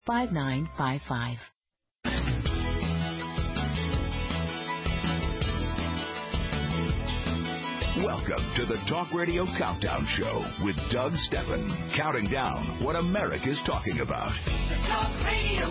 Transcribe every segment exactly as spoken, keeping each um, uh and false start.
five nine five five. Welcome to the Talk Radio Countdown Show with Doug Steffen, counting down what America's talking about. The Talk Radio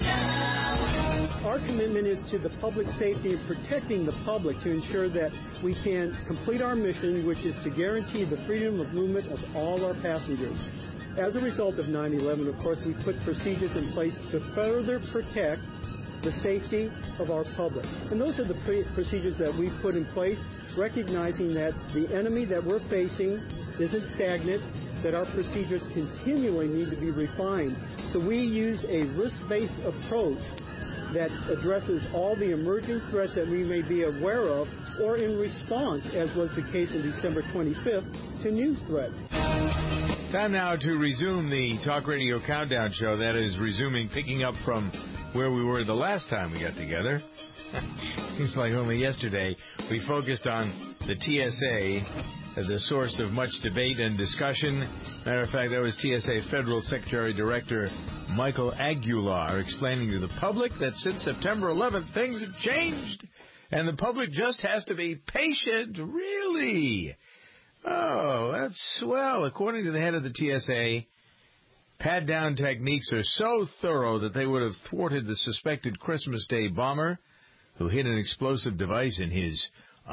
Countdown. Our commitment is to the public safety and protecting the public to ensure that we can complete our mission, which is to guarantee the freedom of movement of all our passengers. As a result of nine eleven, of course, we put procedures in place to further protect the safety of our public. And those are the pre- procedures that we've put in place, recognizing that the enemy that we're facing isn't stagnant, that our procedures continually need to be refined. So we use a risk-based approach that addresses all the emerging threats that we may be aware of, or in response, as was the case on December twenty-fifth, to new threats. Time now to resume the Talk Radio Countdown Show. That is resuming, picking up from where we were the last time we got together. Seems like only yesterday we focused on the T S A as a source of much debate and discussion. Matter of fact, that was T S A Federal Secretary Director Michael Aguilar explaining to the public that since September eleventh, things have changed, and the public just has to be patient. Really? Oh, that's swell. According to the head of the T S A, pat-down techniques are so thorough that they would have thwarted the suspected Christmas Day bomber who hid an explosive device in his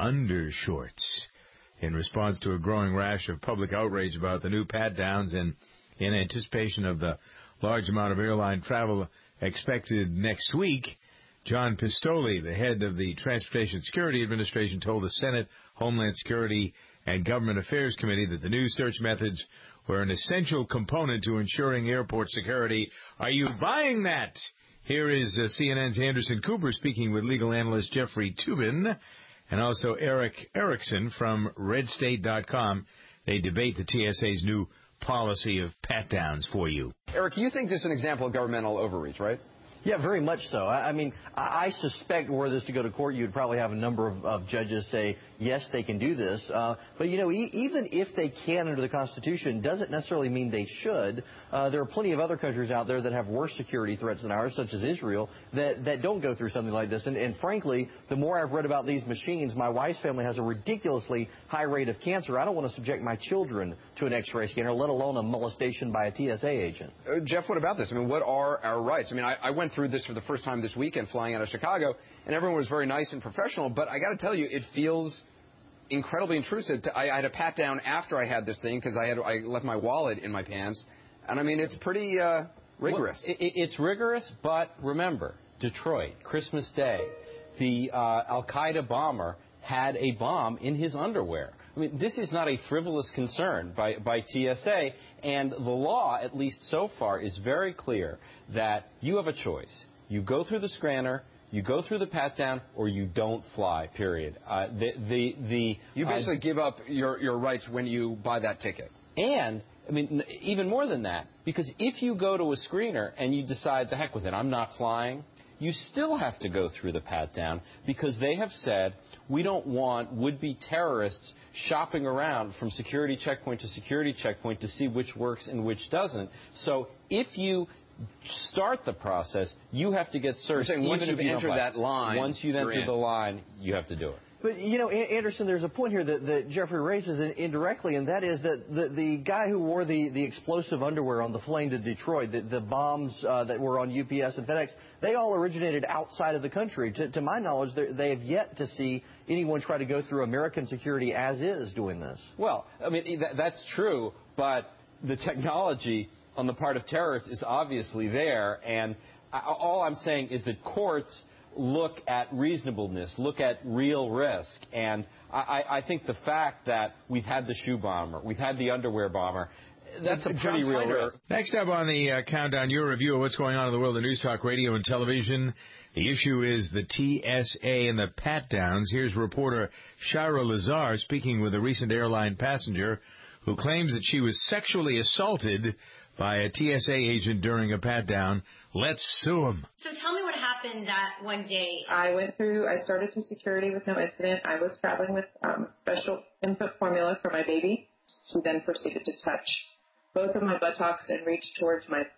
undershorts. In response to a growing rash of public outrage about the new pat-downs and in anticipation of the large amount of airline travel expected next week, John Pistole, the head of the Transportation Security Administration, told the Senate Homeland Security and Government Affairs Committee that the new search methods were an essential component to ensuring airport security. Are you buying that? Here is uh, C N N's Anderson Cooper speaking with legal analyst Jeffrey Toobin and also Eric Erickson from red state dot com. They debate the T S A's new policy of pat-downs for you. Eric, you think this is an example of governmental overreach, right? Yeah, very much so. I, I mean, I, I suspect were this to go to court, you'd probably have a number of, of judges say, yes, they can do this. Uh, but, you know, e- even if they can under the Constitution, doesn't necessarily mean they should. Uh, there are plenty of other countries out there that have worse security threats than ours, such as Israel, that, that don't go through something like this. And, and frankly, the more I've read about these machines, my wife's family has a ridiculously high rate of cancer. I don't want to subject my children to an X-ray scanner, let alone a molestation by a T S A agent. Uh, Jeff, what about this? I mean, what are our rights? I mean, I, I went through this for the first time this weekend flying out of Chicago, and everyone was very nice and professional, but I got to tell you, it feels incredibly intrusive. To, I, I had a pat down after I had this thing because I had I left my wallet in my pants, and I mean, it's pretty uh, rigorous. Well, it, it's rigorous, but remember, Detroit, Christmas Day, the uh, Al-Qaeda bomber had a bomb in his underwear. I mean, this is not a frivolous concern by, by T S A, and the law, at least so far, is very clear that you have a choice. You go through the scanner, you go through the pat-down, or you don't fly, period. Uh, the, the, the, you basically uh, give up your, your rights when you buy that ticket. And, I mean, even more than that, because if you go to a screener and you decide, the heck with it, I'm not flying, you still have to go through the pat-down because they have said we don't want would-be terrorists shopping around from security checkpoint to security checkpoint to see which works and which doesn't. So if you start the process, you have to get searched. You're saying once you've entered that line, once you've entered the line, you have to do it. But, you know, Anderson, there's a point here that, that Jeffrey raises indirectly, and that is that the, the guy who wore the, the explosive underwear on the plane to Detroit, the, the bombs uh, that were on U P S and FedEx, they all originated outside of the country. To, to my knowledge, they have yet to see anyone try to go through American security as is doing this. Well, I mean, that, that's true, but the technology on the part of terrorists is obviously there, and I, all I'm saying is that courts look at reasonableness, look at real risk, and I, I think the fact that we've had the shoe bomber, we've had the underwear bomber, that's a pretty real risk. Next up on the uh, countdown, your review of what's going on in the world of news talk, radio, and television. The issue is the T S A and the pat-downs. Here's reporter Shira Lazar speaking with a recent airline passenger who claims that she was sexually assaulted by a T S A agent during a pat-down. Let's sue him. So tell me what happened that one day. I went through, I started through security with no incident. I was traveling with um, special infant formula for my baby. She then proceeded to touch both of my buttocks and reached towards my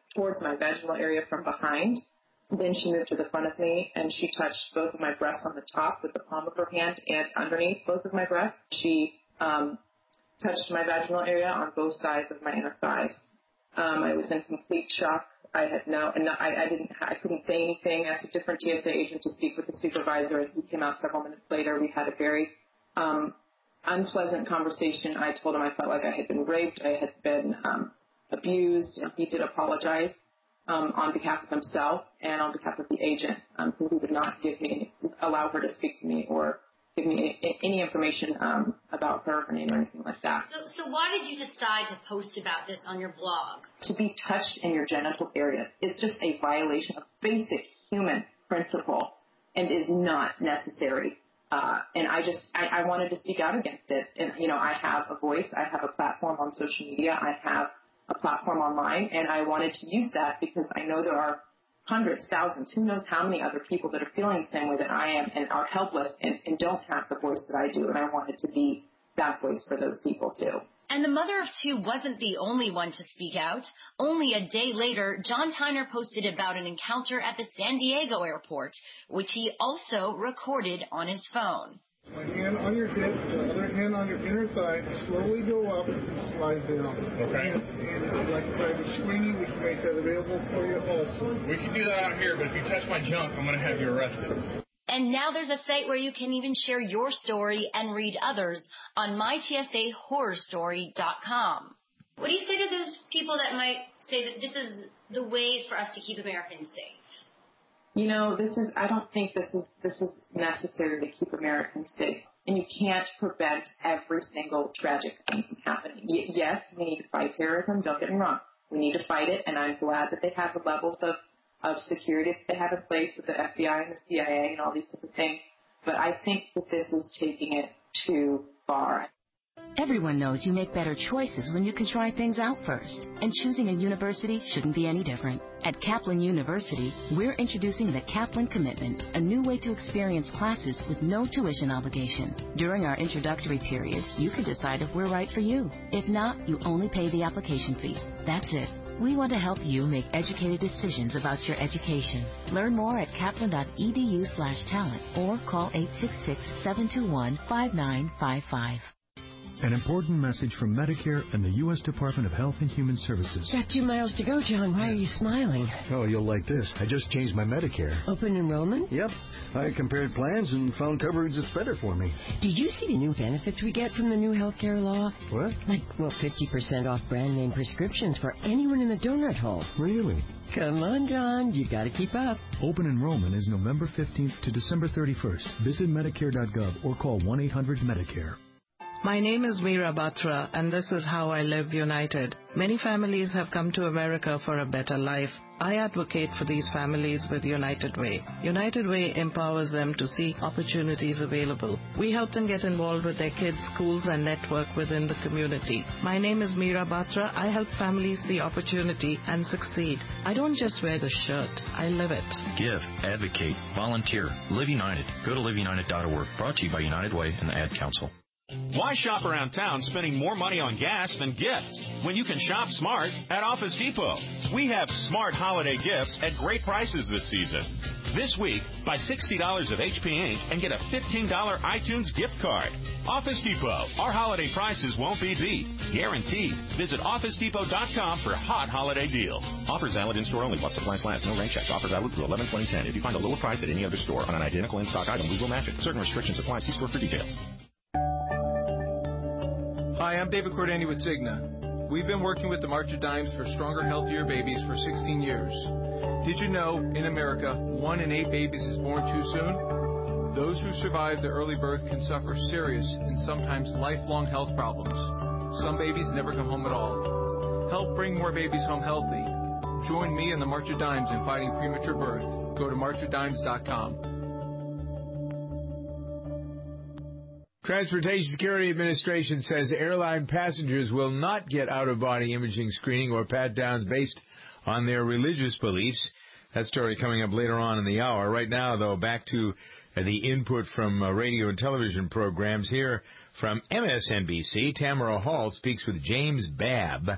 towards my vaginal area from behind. Then she moved to the front of me, and she touched both of my breasts on the top with the palm of her hand and underneath both of my breasts. She um, touched my vaginal area on both sides of my inner thighs. Um, I was in complete shock. I had no, and I, I didn't, I couldn't say anything. I asked a different T S A agent to speak with the supervisor, and he came out several minutes later. We had a very um, unpleasant conversation. I told him I felt like I had been raped, I had been um, abused, and he did apologize um, on behalf of himself and on behalf of the agent, um, who would not give me, allow her to speak to me or give me any, any information um, about her, her name, or anything like that. So, so why did you decide to post about this on your blog? To be touched in your genital area is just a violation of basic human principle and is not necessary. Uh, and I just, I, I wanted to speak out against it. And, you know, I have a voice. I have a platform on social media. I have a platform online. And I wanted to use that because I know there are hundreds, thousands, who knows how many other people that are feeling the same way that I am and are helpless and, and don't have the voice that I do. And I wanted to be that voice for those people, too. And the mother of two wasn't the only one to speak out. Only a day later, John Tyner posted about an encounter at the San Diego airport, which he also recorded on his phone. My hand on your hip, the other hand on your inner thigh, slowly go up and slide down. Okay. And, and if you'd like to try the screening, we can make that available for you also. We can do that out here, but if you touch my junk, I'm going to have you arrested. And now there's a site where you can even share your story and read others on my T S A horror story dot com. What do you say to those people that might say that this is the way for us to keep Americans safe? You know, this is, I don't think this is, this is necessary to keep Americans safe. And you can't prevent every single tragic thing from happening. Y- yes, we need to fight terrorism. Don't get me wrong. We need to fight it. And I'm glad that they have the levels of, of security that they have in place with the F B I and the C I A and all these different things. But I think that this is taking it too far. Everyone knows you make better choices when you can try things out first. And choosing a university shouldn't be any different. At Kaplan University, we're introducing the Kaplan Commitment, a new way to experience classes with no tuition obligation. During our introductory period, you can decide if we're right for you. If not, you only pay the application fee. That's it. We want to help you make educated decisions about your education. Learn more at kaplan.edu slash talent or call eight six six, seven two one, five nine five five. An important message from Medicare and the U S Department of Health and Human Services. Got two miles to go, John. Why are you smiling? Oh, you'll like this. I just changed my Medicare. Open enrollment? Yep. I compared plans and found coverage that's better for me. Did you see the new benefits we get from the new health care law? What? Like, well, fifty percent off brand name prescriptions for anyone in the donut hole. Really? Come on, John. You got to keep up. Open enrollment is November fifteenth to December thirty-first. Visit Medicare dot gov or call one eight hundred Medicare. My name is Meera Batra, and this is How I Live United. Many families have come to America for a better life. I advocate for these families with United Way. United Way empowers them to see opportunities available. We help them get involved with their kids' schools and network within the community. My name is Meera Batra. I help families see opportunity and succeed. I don't just wear the shirt, I live it. Give, advocate, volunteer. Live United. Go to live united dot org. Brought to you by United Way and the Ad Council. Why shop around town spending more money on gas than gifts when you can shop smart at Office Depot? We have smart holiday gifts at great prices this season. This week, buy sixty dollars of H P Ink and get a fifteen dollars iTunes gift card. Office Depot. Our holiday prices won't be beat. Guaranteed. Visit office depot dot com for hot holiday deals. Offers valid in store only while supplies last. No rain checks. Offer valid through eleven twenty cent. If you find a lower price at any other store on an identical in-stock item, we will match it. Certain restrictions apply. See store for details. Hi, I'm David Cordani with Cigna. We've been working with the March of Dimes for Stronger, Healthier Babies for sixteen years. Did you know, in America, one in eight babies is born too soon? Those who survive the early birth can suffer serious and sometimes lifelong health problems. Some babies never come home at all. Help bring more babies home healthy. Join me in the March of Dimes in fighting premature birth. Go to march of dimes dot com. Transportation Security Administration says airline passengers will not get out-of-body imaging screening or pat-downs based on their religious beliefs. That story coming up later on in the hour. Right now, though, back to uh, the input from uh, radio and television programs here from M S N B C. Tamara Hall speaks with James Babb,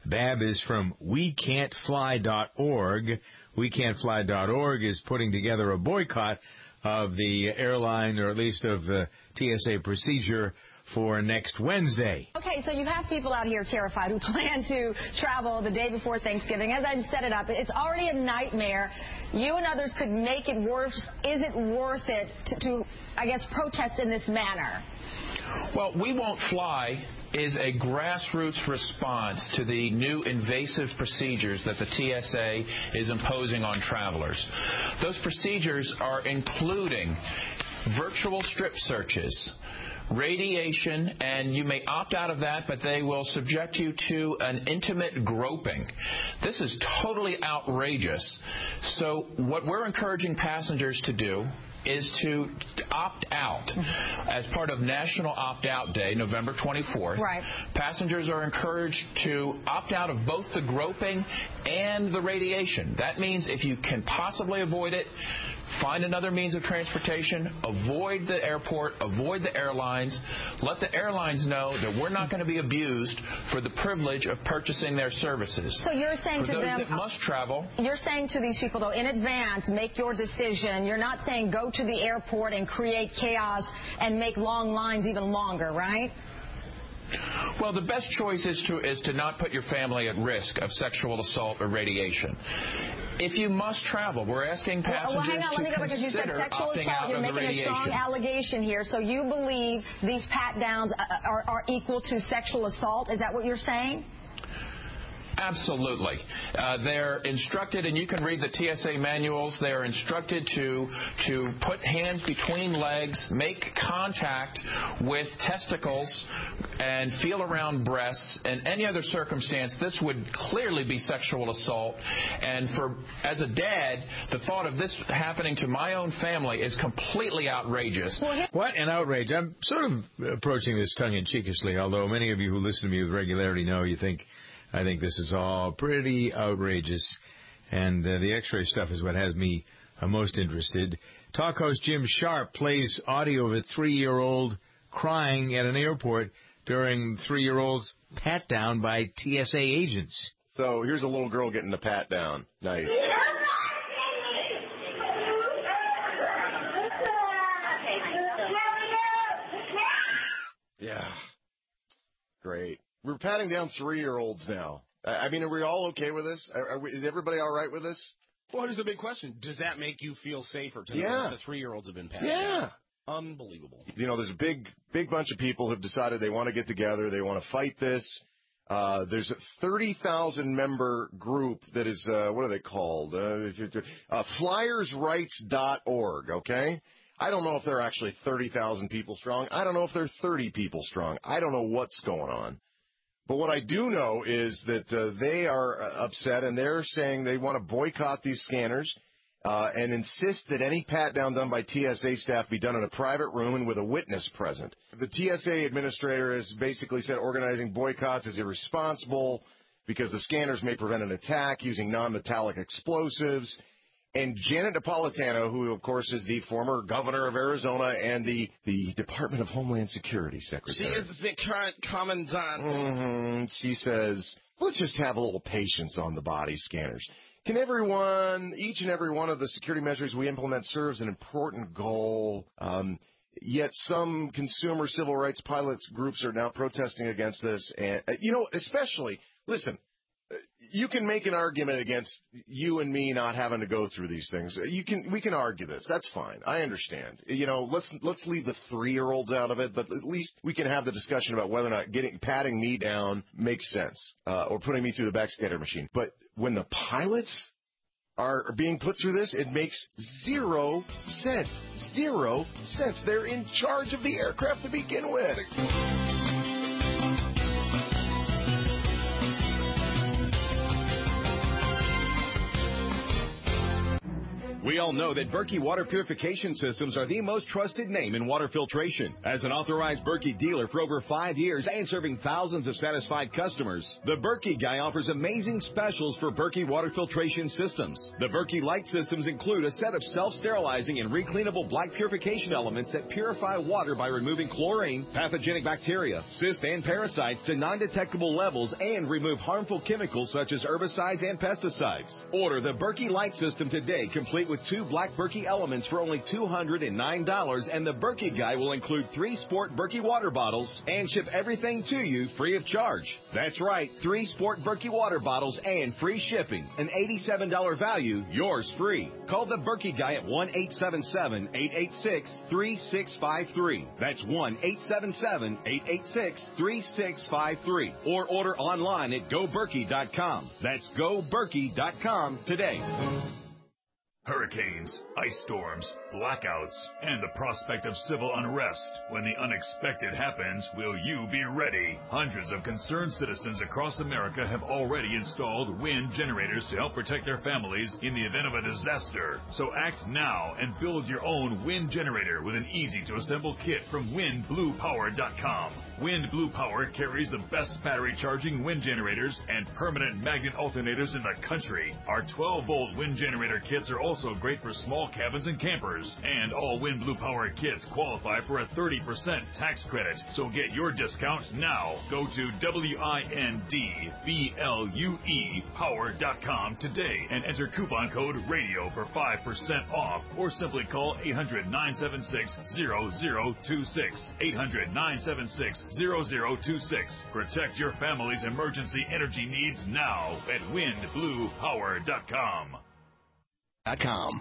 Bab is from we can't fly dot org. we can't fly dot org is putting together a boycott of the airline, or at least of the T S A procedure, for next Wednesday. Okay, so you have people out here terrified who plan to travel the day before Thanksgiving. As I've set it up, it's already a nightmare. You and others could make it worse. Is it worth it to, to I guess, protest in this manner? Well, We Won't Fly is a grassroots response to the new invasive procedures that the T S A is imposing on travelers. Those procedures are including virtual strip searches, radiation, and you may opt out of that, but they will subject you to an intimate groping. This is totally outrageous. So what we're encouraging passengers to do is to opt out. As part of National Opt-Out Day, November twenty-fourth, right. Passengers are encouraged to opt out of both the groping and the radiation. That means if you can possibly avoid it, find another means of transportation, avoid the airport, avoid the airlines, let the airlines know that we're not going to be abused for the privilege of purchasing their services. So you're saying for to those them, that must travel, you're saying to these people, though, in advance, make your decision. You're not saying go to the airport and create chaos and make long lines even longer, right? Well, the best choice is to is to not put your family at risk of sexual assault or radiation. If you must travel, we're asking passengers well, well, hang on, to let me go because you said consider sexual opting assault. out You're of the making a radiation. strong allegation here. So you believe these pat downs are, are equal to sexual assault? Is that what you're saying? Absolutely. Uh, they're instructed, and you can read the T S A manuals, they're instructed to to put hands between legs, make contact with testicles, and feel around breasts. In any other circumstance, this would clearly be sexual assault. And for as a dad, the thought of this happening to my own family is completely outrageous. What an outrage. I'm sort of approaching this tongue-in-cheekishly, although many of you who listen to me with regularity know you think I think this is all pretty outrageous, and uh, the X-ray stuff is what has me uh, most interested. Talk host Jim Sharp plays audio of a three-year-old crying at an airport during three-year-old's pat-down by T S A agents. So here's a little girl getting a pat-down. Nice. Yeah. Great. We're patting down three-year-olds now. I mean, are we all okay with this? Are, are we, is everybody all right with this? Well, here's the big question. Does that make you feel safer to know Yeah. that the three-year-olds have been patted Yeah. down? Unbelievable. You know, there's a big, big bunch of people who've decided they want to get together. They want to fight this. Uh, there's a thirty thousand member group that is, uh, what are they called? Uh, uh, Flyers Rights dot org, okay? I don't know if they're actually thirty thousand people strong. I don't know if they're thirty people strong. I don't know what's going on. But what I do know is that uh, they are upset, and they're saying they want to boycott these scanners uh, and insist that any pat-down done by T S A staff be done in a private room and with a witness present. The T S A administrator has basically said organizing boycotts is irresponsible because the scanners may prevent an attack using non-metallic explosives. And Janet Napolitano, who, of course, is the former governor of Arizona and the, the Department of Homeland Security secretary. She is the current commandant. Mm-hmm. She says, let's just have a little patience on the body scanners. Can everyone, each and every one of the security measures we implement serves an important goal, um, yet some consumer civil rights pilots groups are now protesting against this. And, uh, you know, especially, listen, you can make an argument against you and me not having to go through these things. You can, we can argue this. That's fine. I understand. You know, let's let's leave the three-year-olds out of it, but at least we can have the discussion about whether or not getting patting me down makes sense, uh, or putting me through the backscatter machine. But when the pilots are being put through this, it makes zero sense. Zero sense. They're in charge of the aircraft to begin with. We all know that Berkey water purification systems are the most trusted name in water filtration. As an authorized Berkey dealer for over five years and serving thousands of satisfied customers, the Berkey Guy offers amazing specials for Berkey water filtration systems. The Berkey Light systems include a set of self-sterilizing and recleanable black purification elements that purify water by removing chlorine, pathogenic bacteria, cysts, and parasites to non-detectable levels and remove harmful chemicals such as herbicides and pesticides. Order the Berkey Light system today, complete with two black Berkey elements for only two hundred nine dollars, and the Berkey Guy will include three Sport Berkey water bottles and ship everything to you free of charge. That's right, three Sport Berkey water bottles and free shipping. An eighty-seven dollars value, yours free. Call the Berkey Guy at one eight seven seven, eight eight six, three six five three. That's one eight seven seven, eight eight six, three six five three. Or order online at go berkey dot com. That's go berkey dot com today. Hurricanes, ice storms, blackouts, and the prospect of civil unrest. When the unexpected happens, will you be ready? Hundreds of concerned citizens across America have already installed wind generators to help protect their families in the event of a disaster. So act now and build your own wind generator with an easy-to-assemble kit from wind blue power dot com. Wind Blue Power carries the best battery charging wind generators and permanent magnet alternators in the country. Our twelve volt wind generator kits are also great for small cabins and campers. And all Wind Blue Power kits qualify for a thirty percent tax credit. So get your discount now. Go to W I N D B L U E power dot com today and enter coupon code RADIO for five percent off, or simply call eight hundred, nine seven six, zero zero two six. eight hundred, nine seven six, zero zero two six. Protect your family's emergency energy needs now at wind blue power dot com. .com.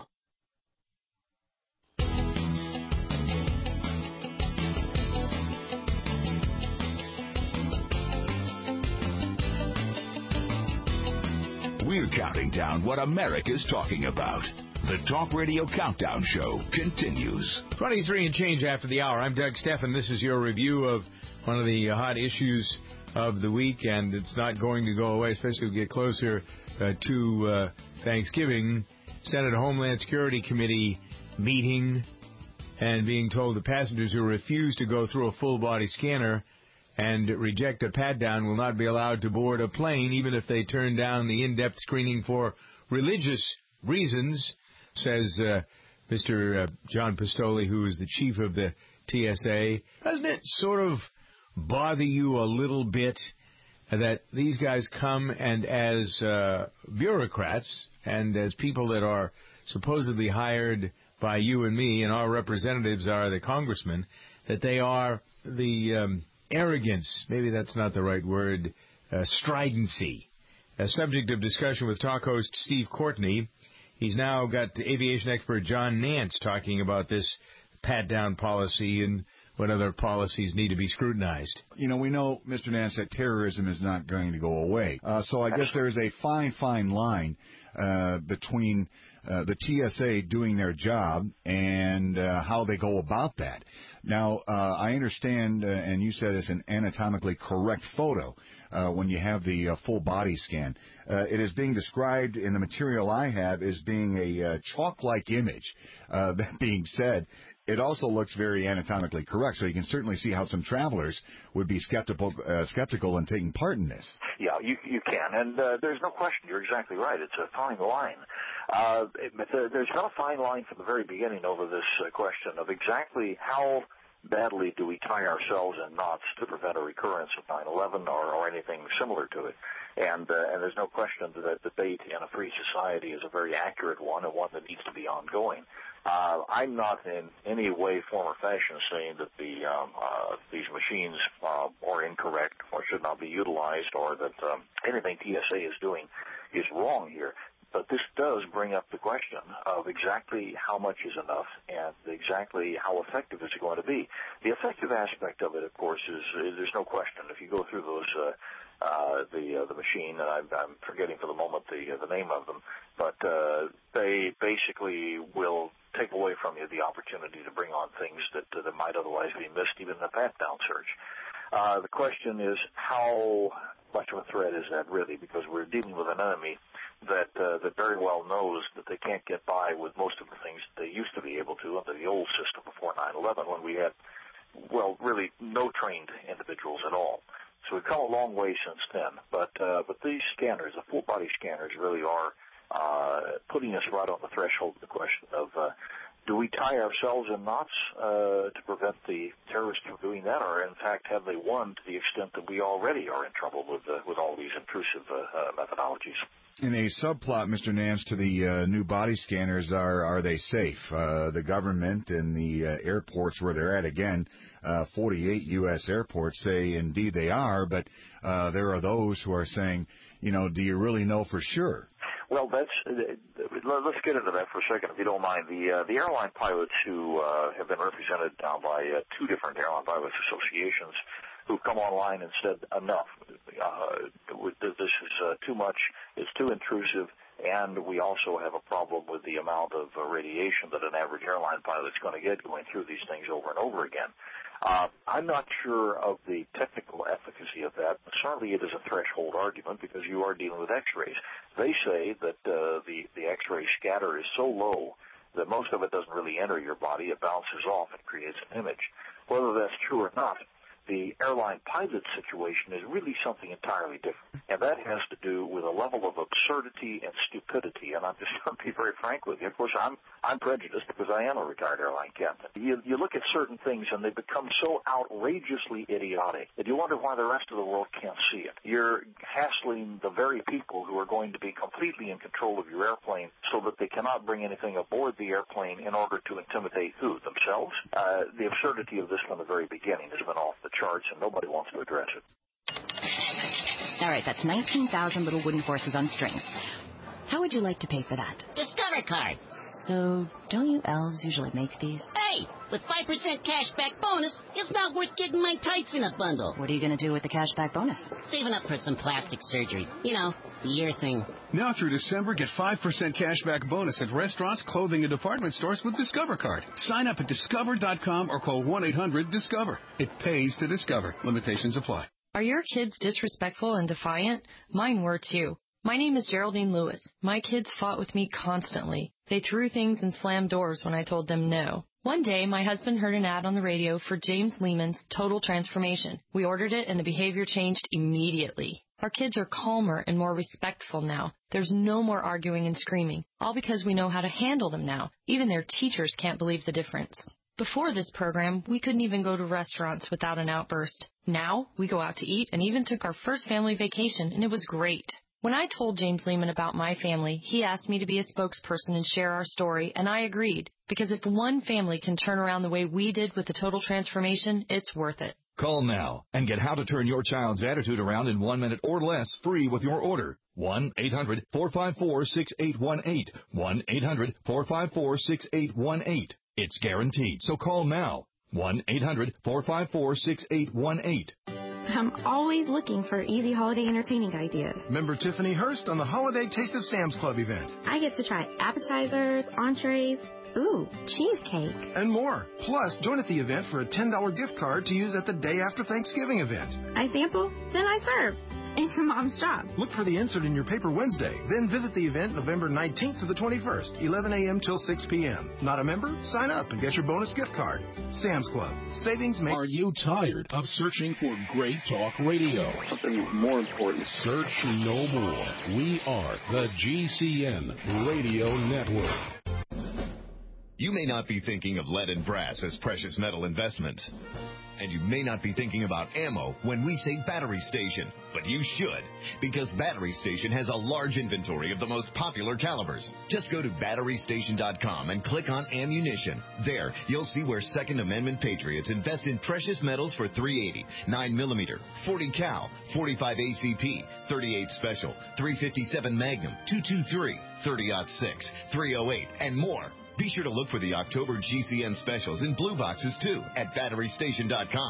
We're counting down what America's talking about. The Talk Radio Countdown Show continues. twenty-three and change after the hour. I'm Doug Steffen. This is your review of one of the hot issues of the week, and it's not going to go away, especially as we get closer uh, to uh, Thanksgiving. Senate Homeland Security Committee meeting and being told the passengers who refuse to go through a full-body scanner and reject a pat-down will not be allowed to board a plane, even if they turn down the in-depth screening for religious reasons, says uh, Mister Uh, John Pistoli, who is the chief of the T S A. Doesn't it sort of bother you a little bit that these guys come and as uh, bureaucrats and as people that are supposedly hired by you and me, and our representatives are the congressmen, that they are the um, arrogance, maybe that's not the right word, uh, stridency. A subject of discussion with talk host Steve Courtney. He's now got the aviation expert John Nance talking about this pat-down policy and what other policies need to be scrutinized. You know, we know, Mister Nance, that terrorism is not going to go away. Uh, so I guess there is a fine, fine line uh, between uh, the T S A doing their job and uh, how they go about that. Now, uh, I understand, uh, and you said it's an anatomically correct photo uh, when you have the uh, full body scan. Uh, it is being described in the material I have as being a uh, chalk-like image. Uh, that being said, it also looks very anatomically correct, so you can certainly see how some travelers would be skeptical, uh, skeptical in taking part in this. Yeah, you you can, and uh, there's no question. You're exactly right. It's a fine line. Uh, it, uh, there's been a fine line from the very beginning over this uh, question of exactly how badly do we tie ourselves in knots to prevent a recurrence of nine eleven or, or anything similar to it. And, uh, and there's no question that debate in a free society is a very accurate one and one that needs to be ongoing. Uh, I'm not in any way, form, or fashion saying that the um, uh, these machines uh, are incorrect or should not be utilized, or that um, anything T S A is doing is wrong here. But this does bring up the question of exactly how much is enough and exactly how effective is it going to be. The effective aspect of it, of course, is, is there's no question. If you go through those uh, uh, the uh, the machine, and I'm, I'm forgetting for the moment the uh, the name of them, but uh, they basically will take away from you the opportunity to bring on things that, uh, that might otherwise be missed, even in a pat-down search. Uh, the question is, how much of a threat is that really? Because we're dealing with an enemy that uh, that very well knows that they can't get by with most of the things they used to be able to under the old system before nine eleven, when we had, well, really no trained individuals at all. So we've come a long way since then. But uh, but these scanners, the full body scanners, really are uh, putting us right on the threshold of the question of uh, do we tie ourselves in knots uh, to prevent the terrorists from doing that, or in fact have they won to the extent that we already are in trouble with uh, with all these intrusive uh, uh, methodologies? In a subplot, Mister Nance, to the uh, new body scanners, are are they safe? Uh, the government and the uh, airports where they're at, again, uh, forty-eight U S airports say indeed they are, but uh, there are those who are saying, you know, do you really know for sure? Well, that's. Let's get into that for a second, if you don't mind. The uh, the airline pilots who uh, have been represented now by uh, two different airline pilots associations who've come online and said enough. Uh, this is uh, too much. It's too intrusive. And we also have a problem with the amount of uh, radiation that an average airline pilot's going to get going through these things over and over again. Uh, I'm not sure of the technical efficacy of that, but certainly it is a threshold argument because you are dealing with X-rays. They say that uh, the, the X-ray scatter is so low that most of it doesn't really enter your body. It bounces off and creates an image. Whether that's true or not, the airline pilot situation is really something entirely different, and that has to do with a level of absurdity and stupidity. And I'm just going to be very frank with you. Of course, I'm I'm prejudiced because I am a retired airline captain. You you look at certain things and they become so outrageously idiotic that you wonder why the rest of the world can't see it. You're hassling the very people who are going to be completely in control of your airplane so that they cannot bring anything aboard the airplane in order to intimidate who? Themselves? Uh, the absurdity of this from the very beginning has been off the charts, and nobody wants to address it. All right, that's nineteen thousand little wooden horses on strings. How would you like to pay for that? Discover card. So, don't you elves usually make these? Hey, with five percent cashback bonus, it's not worth getting my tights in a bundle. What are you going to do with the cashback bonus? Saving up for some plastic surgery. You know, the ear thing. Now through December, get five percent cashback bonus at restaurants, clothing, and department stores with Discover Card. Sign up at discover dot com or call one eight hundred discover. It pays to discover. Limitations apply. Are your kids disrespectful and defiant? Mine were too. My name is Geraldine Lewis. My kids fought with me constantly. They threw things and slammed doors when I told them no. One day, my husband heard an ad on the radio for James Lehman's Total Transformation. We ordered it, and the behavior changed immediately. Our kids are calmer and more respectful now. There's no more arguing and screaming, all because we know how to handle them now. Even their teachers can't believe the difference. Before this program, we couldn't even go to restaurants without an outburst. Now, we go out to eat and even took our first family vacation, and it was great. When I told James Lehman about my family, he asked me to be a spokesperson and share our story, and I agreed. Because if one family can turn around the way we did with the Total Transformation, it's worth it. Call now and get how to turn your child's attitude around in one minute or less free with your order. one eight hundred four five four six eight one eight. one eight hundred four five four six eight one eight. It's guaranteed, so call now. one eight hundred four five four six eight one eight. I'm always looking for easy holiday entertaining ideas. Member Tiffany Hurst on the Holiday Taste of Sam's Club event. I get to try appetizers, entrees, ooh, cheesecake. And more. Plus, join at the event for a ten dollars gift card to use at the Day After Thanksgiving event. I sample, then I serve. It's a mom's job. Look for the insert in your paper Wednesday. Then visit the event November nineteenth to the twenty-first, eleven a.m. till six p.m. Not a member? Sign up and get your bonus gift card. Sam's Club. Savings make... Are you tired of searching for great talk radio? Something more important. Search no more. We are the G C N Radio Network. You may not be thinking of lead and brass as precious metal investments. And you may not be thinking about ammo when we say Battery Station, but you should, because Battery Station has a large inventory of the most popular calibers. Just go to battery station dot com and click on ammunition. There, you'll see where Second Amendment patriots invest in precious metals for three eighty, nine millimeter, forty cal, forty-five A C P, thirty-eight Special, three fifty-seven Magnum, two twenty-three, thirty aught six, three oh eight, and more. Be sure to look for the October G C N specials in blue boxes, too, at battery station dot com.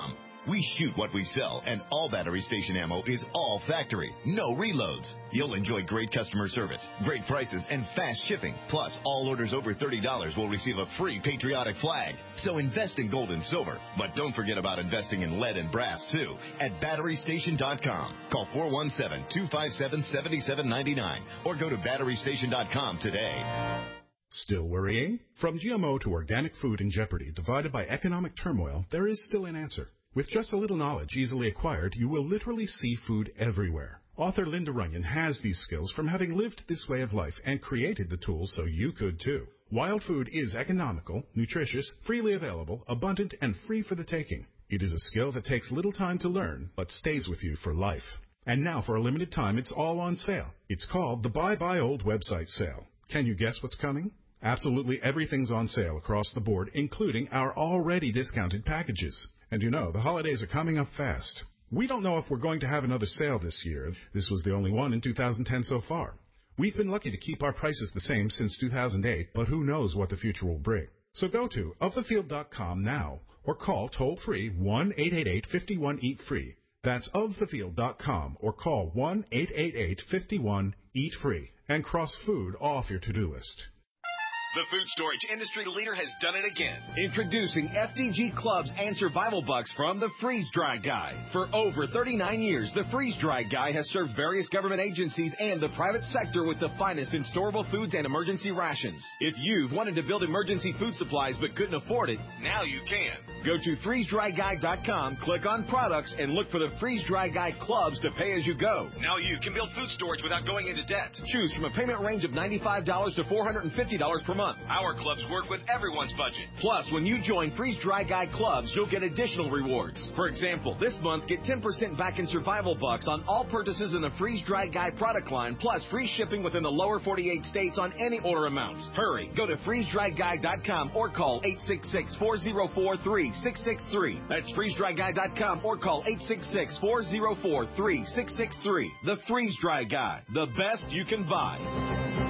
We shoot what we sell, and all battery station ammo is all factory, no reloads. You'll enjoy great customer service, great prices, and fast shipping. Plus, all orders over thirty dollars will receive a free patriotic flag. So invest in gold and silver, but don't forget about investing in lead and brass, too, at battery station dot com. Call four one seven, two five seven, seven seven nine nine or go to battery station dot com today. Still worrying? From G M O to organic food in jeopardy, divided by economic turmoil, there is still an answer. With just a little knowledge easily acquired, you will literally see food everywhere. Author Linda Runyon has these skills from having lived this way of life and created the tools so you could too. Wild food is economical, nutritious, freely available, abundant, and free for the taking. It is a skill that takes little time to learn, but stays with you for life. And now, for a limited time, it's all on sale. It's called the Buy Buy Old website sale. Can you guess what's coming? Absolutely everything's on sale across the board, including our already discounted packages. And you know, the holidays are coming up fast. We don't know if we're going to have another sale this year. This was the only one in two thousand ten so far. We've been lucky to keep our prices the same since two thousand eight, but who knows what the future will bring. So go to of the field dot com now or call toll-free one eight eight eight, five one, eat free. That's of the field dot com or call one eight eight eight, five one, eat free and cross food off your to-do list. The food storage industry leader has done it again. Introducing F D G Clubs and Survival Bucks from the Freeze Dry Guy. For over thirty-nine years, the Freeze Dry Guy has served various government agencies and the private sector with the finest in storable foods and emergency rations. If you've wanted to build emergency food supplies but couldn't afford it, now you can. Go to freeze dry guy dot com, click on products, and look for the Freeze Dry Guy Clubs to pay as you go. Now you can build food storage without going into debt. Choose from a payment range of ninety-five dollars to four hundred fifty dollars per month. Our clubs work with everyone's budget. Plus, when you join Freeze Dry Guy Clubs, you'll get additional rewards. For example, this month, get ten percent back in Survival Bucks on all purchases in the Freeze Dry Guy product line, plus free shipping within the lower forty-eight states on any order amount. Hurry, go to freeze dry guy dot com or call eight six six, four zero four, three six six three. That's freeze dry guy dot com or call eight six six, four zero four, three six six three. The Freeze Dry Guy, the best you can buy.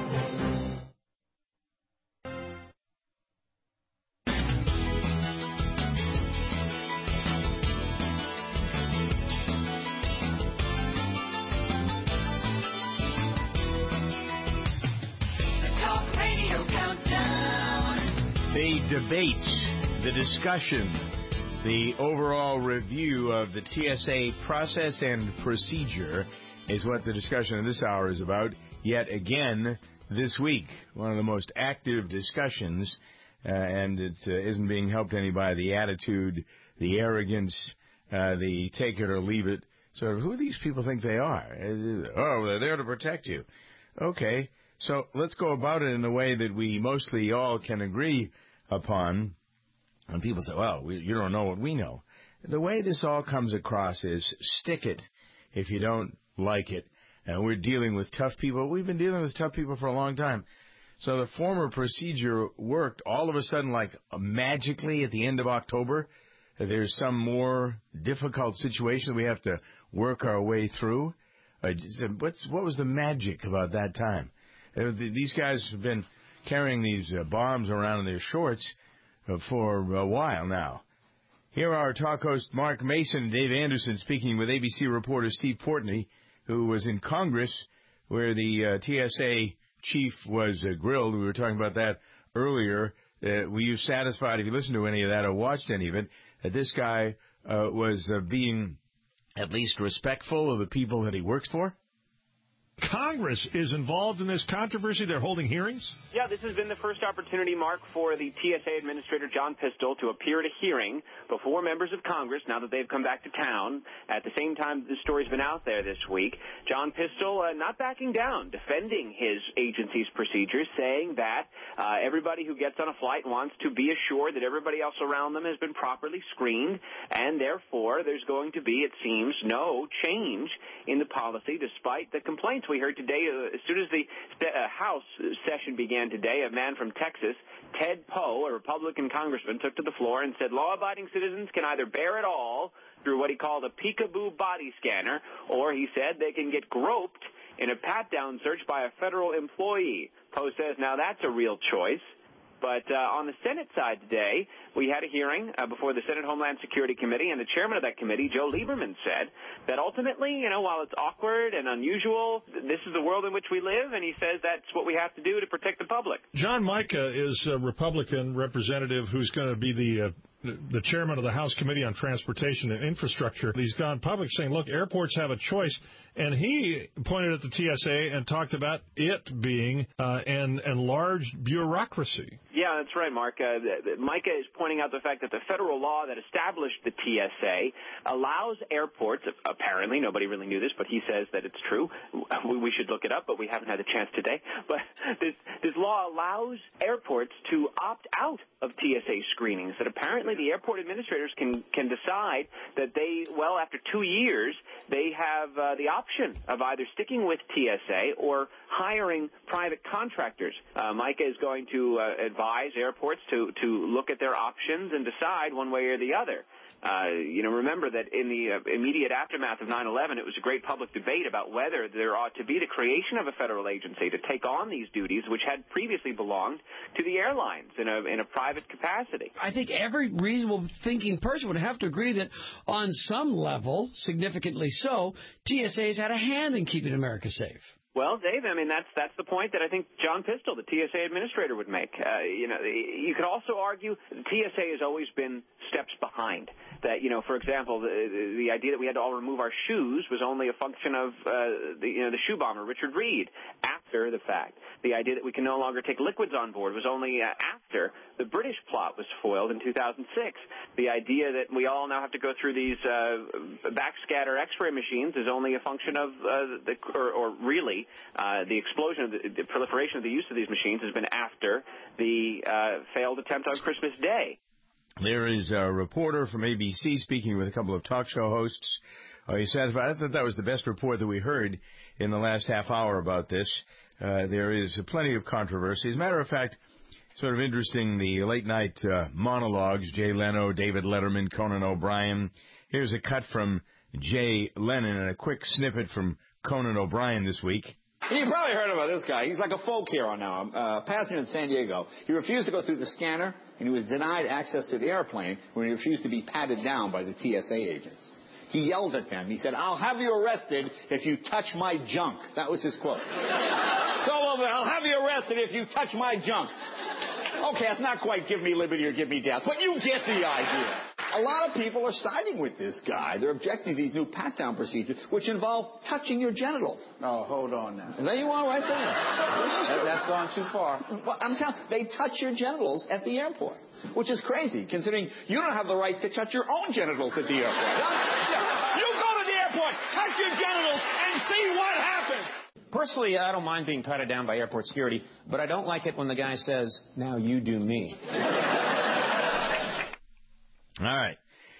The debate, the discussion, the overall review of the T S A process and procedure is what the discussion of this hour is about. Yet again, this week, one of the most active discussions, uh, and it uh, isn't being helped any by the attitude, the arrogance, uh, the take it or leave it. Sort of, who do these people think they are? Oh, they're there to protect you. Okay, so let's go about it in a way that we mostly all can agree upon. And people say, well, we, you don't know what we know. The way this all comes across is stick it if you don't like it. And we're dealing with tough people. We've been dealing with tough people for a long time. So the former procedure worked. All of a sudden, like magically at the end of October, there's some more difficult situation we have to work our way through. Uh, what's, what was the magic about that time? Uh, these guys have been carrying these uh, bombs around in their shorts uh, for a while now. Here are our talk hosts Mark Mason and Dave Anderson speaking with A B C reporter Steve Portney, who was in Congress where the uh, T S A chief was uh, grilled. We were talking about that earlier. Uh, were you satisfied, if you listened to any of that or watched any of it, that this guy uh, was uh, being at least respectful of the people that he works for? Congress is involved in this controversy. They're holding hearings? Yeah, this has been the first opportunity, Mark, for the T S A Administrator John Pistole to appear at a hearing before members of Congress now that they've come back to town. At the same time, the story's been out there this week. John Pistole uh, not backing down, defending his agency's procedures, saying that uh, everybody who gets on a flight wants to be assured that everybody else around them has been properly screened, and therefore there's going to be, it seems, no change in the policy despite the complaints we heard today. Uh, as soon as the uh, House session began today, a man from Texas, Ted Poe, a Republican congressman, took to the floor and said law-abiding citizens can either bear it all through what he called a peekaboo body scanner, or he said they can get groped in a pat-down search by a federal employee. Poe says, now that's a real choice. But uh, on the Senate side today, we had a hearing uh, before the Senate Homeland Security Committee, and the chairman of that committee, Joe Lieberman, said that ultimately, you know, while it's awkward and unusual, this is the world in which we live, and he says that's what we have to do to protect the public. John Mica is a Republican representative who's going to be the uh, the chairman of the House Committee on Transportation and Infrastructure. He's gone public saying, look, airports have a choice. And he pointed at the T S A and talked about it being uh, an enlarged bureaucracy. Yeah, that's right, Mark. Uh, Micah is pointing out the fact that the federal law that established the T S A allows airports, apparently, nobody really knew this, but he says that it's true. We should look it up, but we haven't had a chance today. But this, this law allows airports to opt out of T S A screenings, that apparently the airport administrators can, can decide that they, well, after two years, they have uh, the option of either sticking with T S A or hiring private contractors. Uh, Micah is going to uh, advise airports to, to look at their options and decide one way or the other. Uh, you know, remember that in the uh, immediate aftermath of nine eleven, it was a great public debate about whether there ought to be the creation of a federal agency to take on these duties, which had previously belonged to the airlines in a in a private capacity. I think every reasonable thinking person would have to agree that on some level, significantly so, T S A's had a hand in keeping America safe. Well, Dave, I mean, that's that's the point that I think John Pistol, the T S A administrator, would make. Uh, you know, you could also argue the T S A has always been steps behind. That, you know, for example, the, the idea that we had to all remove our shoes was only a function of uh, the, you know, the shoe bomber, Richard Reed, after the fact. The idea that we can no longer take liquids on board was only uh, after the British plot was foiled in two thousand six. The idea that we all now have to go through these uh, backscatter X-ray machines is only a function of, uh, the, or, or really, uh, the explosion of the, the proliferation of the use of these machines has been after the uh, failed attempt on Christmas Day. There is a reporter from A B C speaking with a couple of talk show hosts. Are you satisfied? I thought that was the best report that we heard in the last half hour about this. Uh, there is plenty of controversy. As a matter of fact, sort of interesting, the late-night uh, monologues, Jay Leno, David Letterman, Conan O'Brien. Here's a cut from Jay Leno and a quick snippet from Conan O'Brien this week. You probably heard about this guy. He's like a folk hero now. Uh, passenger in San Diego. He refused to go through the scanner, and he was denied access to the airplane when he refused to be patted down by the T S A agents. He yelled at them. He said, "I'll have you arrested if you touch my junk." That was his quote. It's all over. "I'll have you arrested if you touch my junk." Okay, it's not quite give me liberty or give me death, but you get the idea. A lot of people are siding with this guy. They're objecting to these new pat-down procedures, which involve touching your genitals. Oh, hold on now. There you are right there. that, that's gone too far. Well, I'm telling you, they touch your genitals at the airport, which is crazy, considering you don't have the right to touch your own genitals at the airport. You go to the airport, touch your genitals, and see what happens. Personally, I don't mind being patted down by airport security, but I don't like it when the guy says, "Now you do me." All right.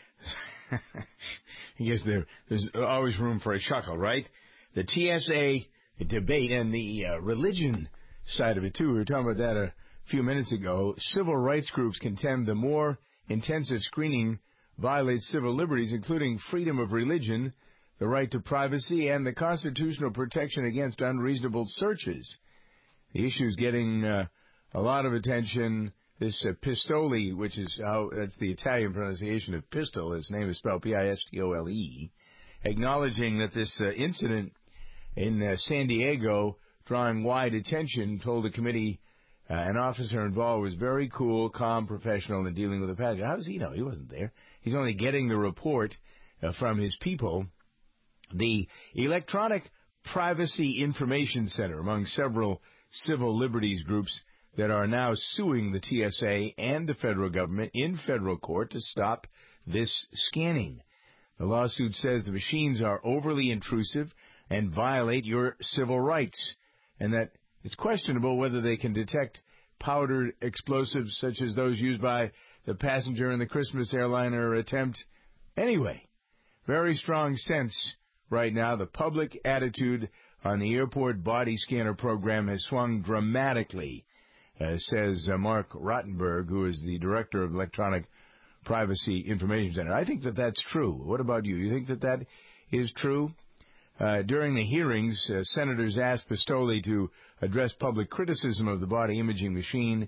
I guess there, there's always room for a chuckle, right? The T S A debate and the uh, religion side of it, too. We were talking about that a few minutes ago. Civil rights groups contend the more intensive screening violates civil liberties, including freedom of religion, the right to privacy, and the constitutional protection against unreasonable searches. The issue is getting uh, a lot of attention. This uh, Pistole, which is how that's the Italian pronunciation of pistol, his name is spelled P I S T O L E, acknowledging that this uh, incident in uh, San Diego, drawing wide attention, told the committee uh, an officer involved was very cool, calm, professional in dealing with the passenger. How does he know? He wasn't there. He's only getting the report uh, from his people. The Electronic Privacy Information Center, among several civil liberties groups that are now suing the T S A and the federal government in federal court to stop this scanning. The lawsuit says the machines are overly intrusive and violate your civil rights, and that it's questionable whether they can detect powdered explosives such as those used by the passenger in the Christmas airliner attempt. Anyway, very strong sense right now. The public attitude on the airport body scanner program has swung dramatically, Uh, says uh, Mark Rottenberg, who is the director of Electronic Privacy Information Center. I think that that's true. What about you? You think that that is true? Uh, during the hearings, uh, senators asked Pistole to address public criticism of the body imaging machine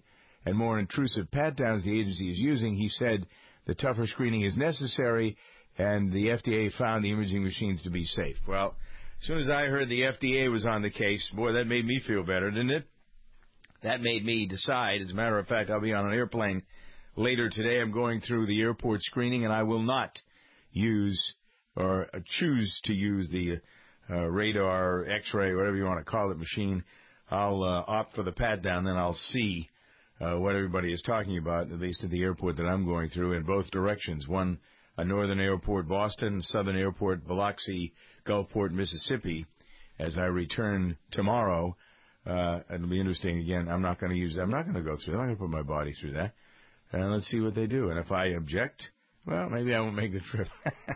and more intrusive pat-downs the agency is using, he said the tougher screening is necessary, and the F D A found the imaging machines to be safe. Well, as soon as I heard the F D A was on the case, boy, that made me feel better, didn't it? That made me decide. As a matter of fact, I'll be on an airplane later today. I'm going through the airport screening, and I will not use or choose to use the uh, radar, X-ray, whatever you want to call it, machine. I'll uh, opt for the pat-down, then I'll see uh, what everybody is talking about, at least at the airport that I'm going through, in both directions. One, a northern airport, Boston, southern airport, Biloxi, Gulfport, Mississippi, as I return tomorrow. Uh, it'll be interesting. Again, I'm not going to use. I'm not going to go through that. I'm not going to put my body through that. And let's see what they do. And if I object, well, maybe I won't make the trip.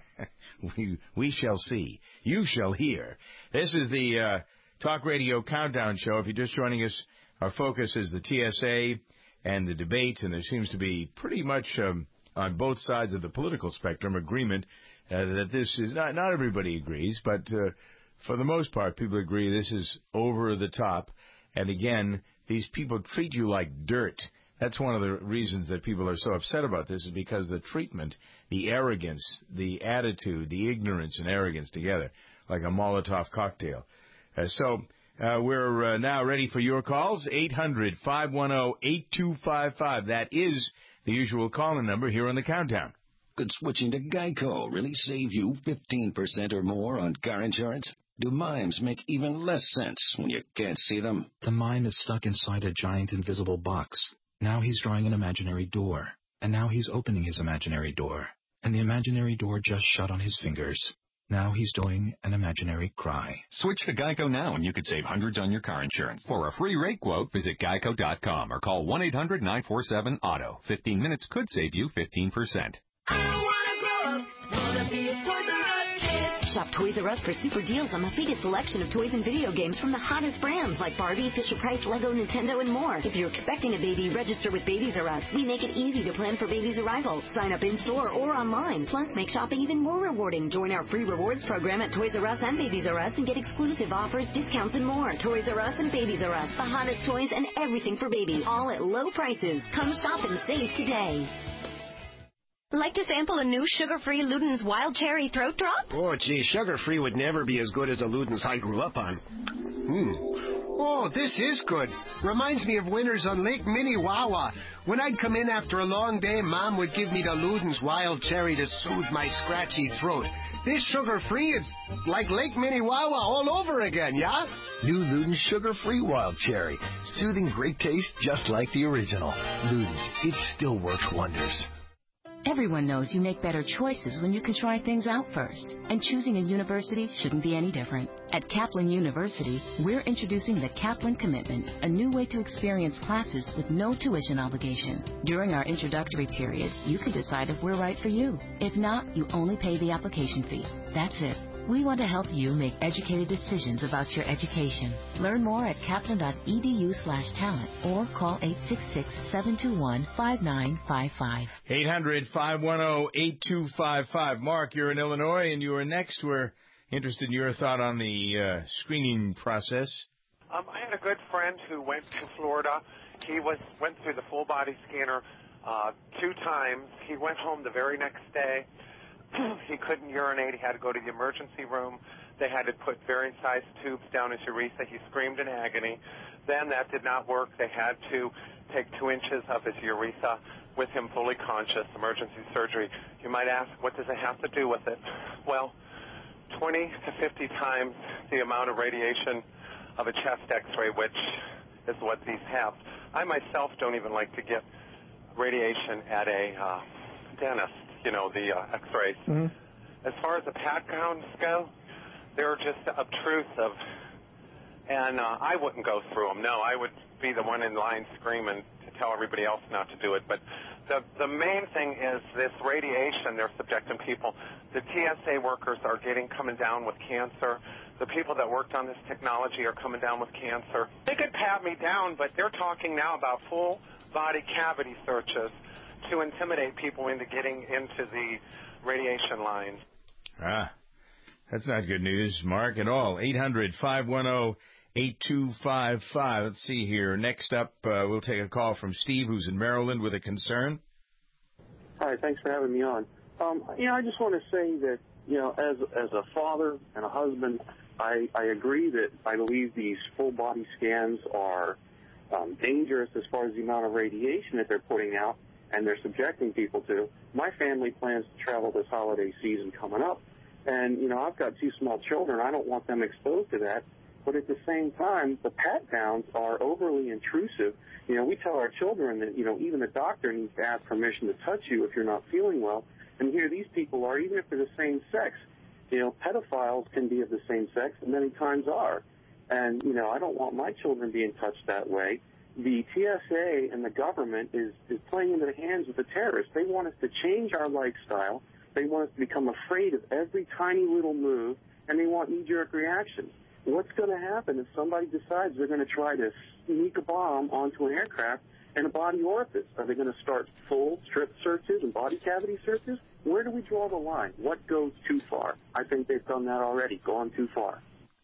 we we shall see. You shall hear. This is the uh, Talk Radio Countdown Show. If you're just joining us, our focus is the T S A and the debate, and there seems to be pretty much um, on both sides of the political spectrum agreement uh, that this is not. Not everybody agrees, but uh, for the most part, people agree this is over the top. And again, these people treat you like dirt. That's one of the reasons that people are so upset about this, is because the treatment, the arrogance, the attitude, the ignorance and arrogance together, like a Molotov cocktail. Uh, so uh, we're uh, now ready for your calls, eight hundred, five one zero, eight two five five. That is the usual call-in number here on the Countdown. Could switching to Geico really save you fifteen percent or more on car insurance? Do mimes make even less sense when you can't see them? The mime is stuck inside a giant invisible box. Now he's drawing an imaginary door. And now he's opening his imaginary door. And the imaginary door just shut on his fingers. Now he's doing an imaginary cry. Switch to Geico now and you could save hundreds on your car insurance. For a free rate quote, visit geico dot com or call one eight hundred nine four seven auto. fifteen minutes could save you fifteen percent. Shop Toys R Us for super deals on the biggest selection of toys and video games from the hottest brands like Barbie, Fisher-Price, Lego, Nintendo, and more. If you're expecting a baby, register with Babies R Us. We make it easy to plan for baby's arrival. Sign up in-store or online. Plus, make shopping even more rewarding. Join our free rewards program at Toys R Us and Babies R Us and get exclusive offers, discounts, and more. Toys R Us and Babies R Us. The hottest toys and everything for baby. All at low prices. Come shop and save today. Like to sample a new sugar-free Luden's Wild Cherry Throat Drop? Oh, gee, sugar-free would never be as good as the Luden's I grew up on. Hmm. Oh, this is good. Reminds me of winters on Lake Minnewawa. When I'd come in after a long day, Mom would give me the Luden's Wild Cherry to soothe my scratchy throat. This sugar-free is like Lake Minnewawa all over again, yeah? New Luden's Sugar-Free Wild Cherry. Soothing great taste just like the original. Luden's, it still works wonders. Everyone knows you make better choices when you can try things out first. And choosing a university shouldn't be any different. At Kaplan University, we're introducing the Kaplan Commitment, a new way to experience classes with no tuition obligation. During our introductory period, you can decide if we're right for you. If not, you only pay the application fee. That's it. We want to help you make educated decisions about your education. Learn more at kaplan.edu slash talent or call eight six six, seven two one, five nine five five. eight hundred, five one zero, eight two five five. Mark, you're in Illinois, and you are next. We're interested in your thought on the uh, screening process. Um, I had a good friend who went to Florida. He was went through the full-body scanner uh, two times. He went home the very next day. He couldn't urinate. He had to go to the emergency room. They had to put varying sized tubes down his urethra. He screamed in agony. Then that did not work. They had to take two inches of his urethra with him fully conscious, emergency surgery. You might ask, what does it have to do with it? Well, twenty to fifty times the amount of radiation of a chest x-ray, which is what these have. I myself don't even like to get radiation at a uh, dentist. You know, the uh, x-rays. Mm-hmm. As far as the pat-downs go, they're just obtrusive, and uh, I wouldn't go through them. No, I would be the one in line screaming to tell everybody else not to do it. But the the main thing is this radiation they're subjecting people. The T S A workers are getting coming down with cancer. The people that worked on this technology are coming down with cancer. They could pat me down, but they're talking now about full-body cavity searches to intimidate people into getting into the radiation lines. Ah, that's not good news, Mark, at all. eight hundred, five one zero, eight two five five. Let's see here. Next up, uh, we'll take a call from Steve, who's in Maryland with a concern. Hi, thanks for having me on. Um, you know, I just want to say that, you know, as as a father and a husband, I, I agree that I believe these full-body scans are um, dangerous as far as the amount of radiation that they're putting out and they're subjecting people to. My family plans to travel this holiday season coming up, and, you know, I've got two small children. I don't want them exposed to that. But at the same time, the pat-downs are overly intrusive. You know, we tell our children that, you know, even the doctor needs to ask permission to touch you if you're not feeling well. And here these people are, even if they're the same sex. You know, pedophiles can be of the same sex, and many times are. And, you know, I don't want my children being touched that way. The T S A and the government is, is playing into the hands of the terrorists. They want us to change our lifestyle. They want us to become afraid of every tiny little move, and they want knee-jerk reactions. What's going to happen if somebody decides they're going to try to sneak a bomb onto an aircraft and a body orifice? Are they going to start full strip searches and body cavity searches? Where do we draw the line? What goes too far? I think they've done that already, gone too far.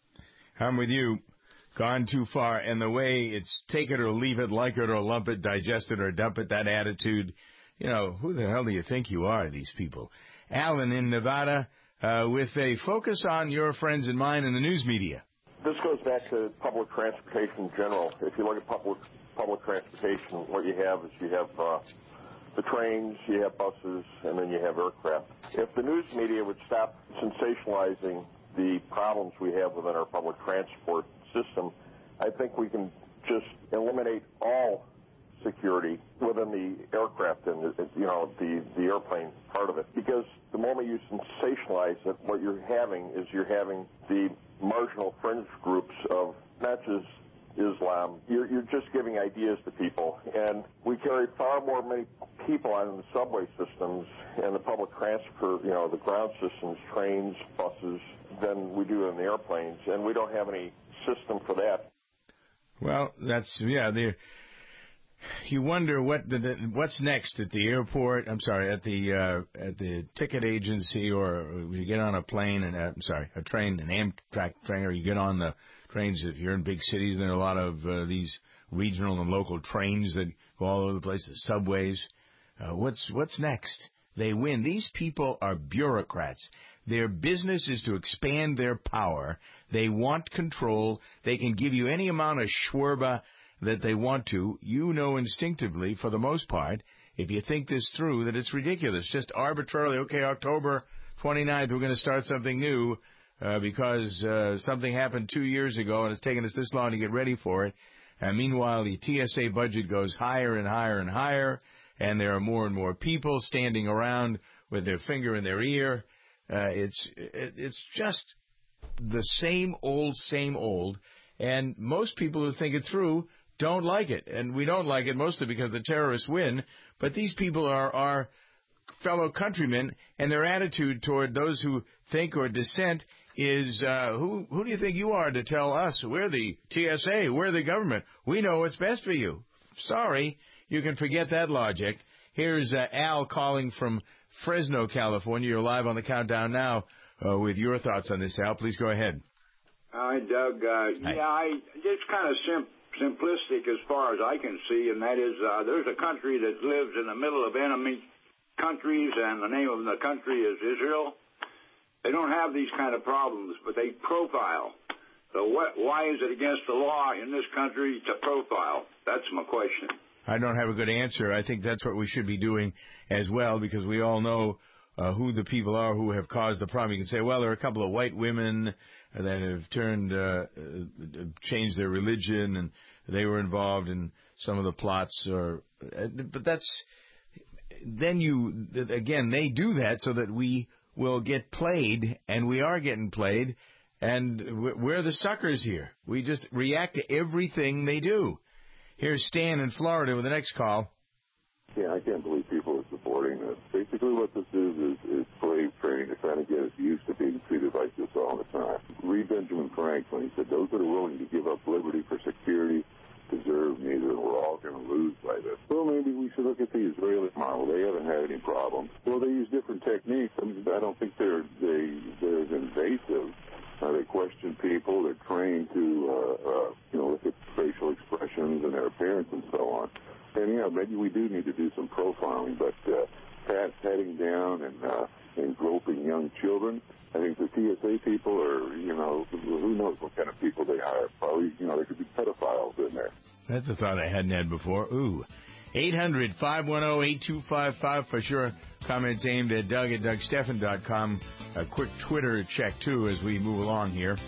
I'm with you. Gone too far. And the way it's take it or leave it, like it or lump it, digest it or dump it, that attitude, you know, who the hell do you think you are, these people? Alan in Nevada, uh, with a focus on your friends and mine in the news media. This goes back to public transportation in general. If you look at public public transportation, what you have is you have uh, the trains, you have buses, and then you have aircraft. If the news media would stop sensationalizing the problems we have within our public transport system, I think we can just eliminate all security within the aircraft and, you know, the, the airplane part of it. Because the moment you sensationalize it, what you're having is you're having the marginal fringe groups of not just Islam. You're, you're just giving ideas to people. And we carry far more many people on the subway systems and the public transport, you know, the ground systems, trains, buses, than we do in the airplanes. And we don't have any system for that. Well, that's, yeah, the... You wonder what the, what's next at the airport. I'm sorry, at the uh, at the ticket agency, or you get on a plane and uh, I'm sorry, a train, an Amtrak train, or you get on the trains. If you're in big cities, there are a lot of uh, these regional and local trains that go all over the place. The subways. Uh, what's what's next? They win. These people are bureaucrats. Their business is to expand their power. They want control. They can give you any amount of shwerba that they want to. You know instinctively, for the most part, if you think this through, that it's ridiculous. Just arbitrarily, okay, October twenty-ninth, we're going to start something new uh, because uh, something happened two years ago and it's taken us this long to get ready for it. And meanwhile, the T S A budget goes higher and higher and higher, and there are more and more people standing around with their finger in their ear. Uh, it's it, it's just the same old, same old. And most people who think it through don't like it. And we don't like it mostly because the terrorists win. But these people are our fellow countrymen, and their attitude toward those who think or dissent is, uh, who who do you think you are to tell us? We're the T S A. We're the government. We know what's best for you. Sorry, you can forget that logic. Here's uh, Al calling from Fresno, California. You're live on the Countdown now uh, with your thoughts on this, Al. Please go ahead. Hi, Doug. Uh, yeah, I, it's kind of sim- simplistic as far as I can see, and that is uh, there's a country that lives in the middle of enemy countries, and the name of the country is Israel. They don't have these kind of problems, but they profile. So what, why is it against the law in this country to profile? That's my question. I don't have a good answer. I think that's what we should be doing as well, because we all know uh, who the people are who have caused the problem. You can say, well, there are a couple of white women that have turned, uh, uh, changed their religion, and they were involved in some of the plots. Or, uh, but that's, then you, again, they do that so that we will get played, and we are getting played, and we're the suckers here. We just react to everything they do. Here's Stan in Florida with the next call. Yeah, I can't believe people are supporting this. Basically what this is is, is slave training to kind of get us used to being treated like this all the time. Read Benjamin Franklin. He said, those that are willing to give up liberty for security deserve neither, and we're all going to lose by this. Well, maybe we should look at the Israeli model. They haven't had any problems. Well, they use different techniques. I mean, I don't think they're, they, they're as invasive Uh, they question people. They're trained to, uh, uh, you know, look at facial expressions and their appearance and so on. And, you know, maybe we do need to do some profiling, but uh, pat, patting down and, uh, and groping young children, I think the T S A people are, you know, who knows what kind of people they hire. Probably, you know, there could be pedophiles in there. That's a thought I hadn't had before. Ooh. eight hundred, five one zero, eight two five five for sure. Comments aimed at Doug at Doug Stephan dot com. A quick Twitter check, too, as we move along here.